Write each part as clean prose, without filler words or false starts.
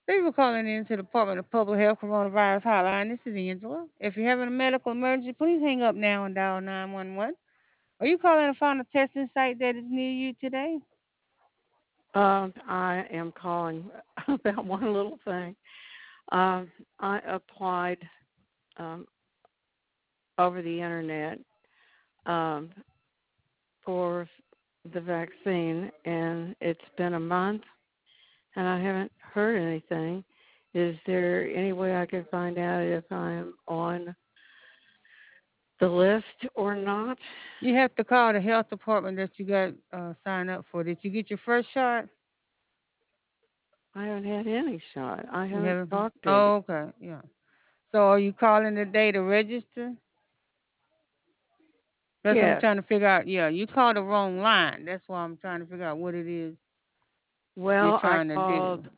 Thank you for calling in to the Department of Public Health Coronavirus Hotline. This is Angela. If you're having a medical emergency, please hang up now and dial 911. Are you calling to find a testing site that is near you today? I am calling about one little thing. I applied um, over the internet um, for the vaccine, and it's been a month, and I haven't heard anything. Is there any way I can find out if I'm on the list or not? You have to call the health department that you got signed up for. Did you get your first shot? I haven't had any shot. I You haven't haven't. talked to any. Oh, okay. Yeah. So are you calling today to register? That's what I'm Yes. trying to figure out. Yeah, you called the wrong line. That's why I'm trying to figure out what it is you're Well, I trying to do. called.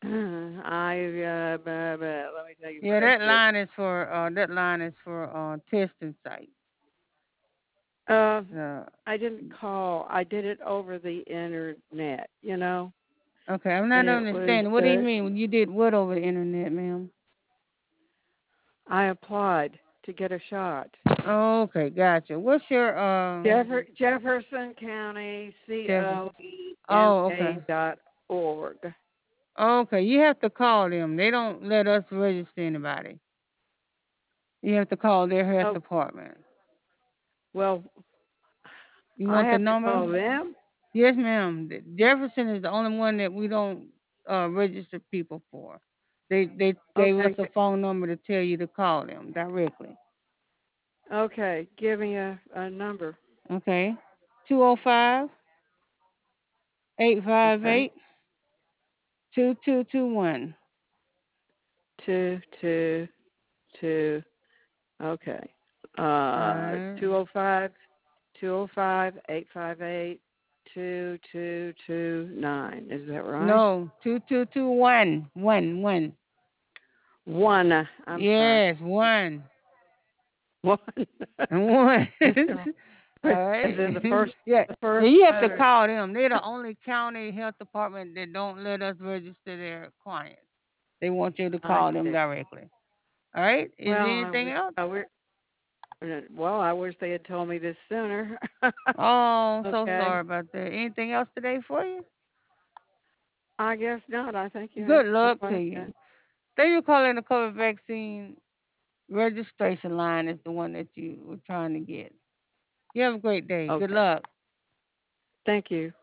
Let me tell you what Yeah, I that did. line is for testing sites. Uh, Uh, I didn't call. I did it over the internet, okay, I'm and not it was understanding. What do you mean when you did what over the internet, ma'am? I applied to get a shot. Oh, okay, gotcha. What's your Jefferson County Jefferson? Oh, okay. COEMA.org. Okay, you have to call them. They don't let us register anybody. You have to call their health Oh, department. well, You I want the have to number? call them. Yes, ma'am. Jefferson is the only one that we don't register people for. They gave Okay, us a phone number to tell you to call them directly. okay. Give me a number. Okay. 205 Okay, 858 2221. 222. Okay. All right. 205 205-858-2229. Is that right? No, 2221. One. One. I'm sorry. Yes, one. One. One. As in All as in right. Yeah. the Yeah, first you have to letter. call them. They're the only county health department that don't let us register their clients. They want you to I call them see. directly. All right. Is there Well, anything else? I wish they had told me this sooner. Oh, so Okay. sorry about that. Anything else today for you? I guess not. I think you Good answered my luck to question. you. Thank you for calling the COVID vaccine registration line is the one that you were trying to get. You have a great day. Good Okay. luck. Thank you.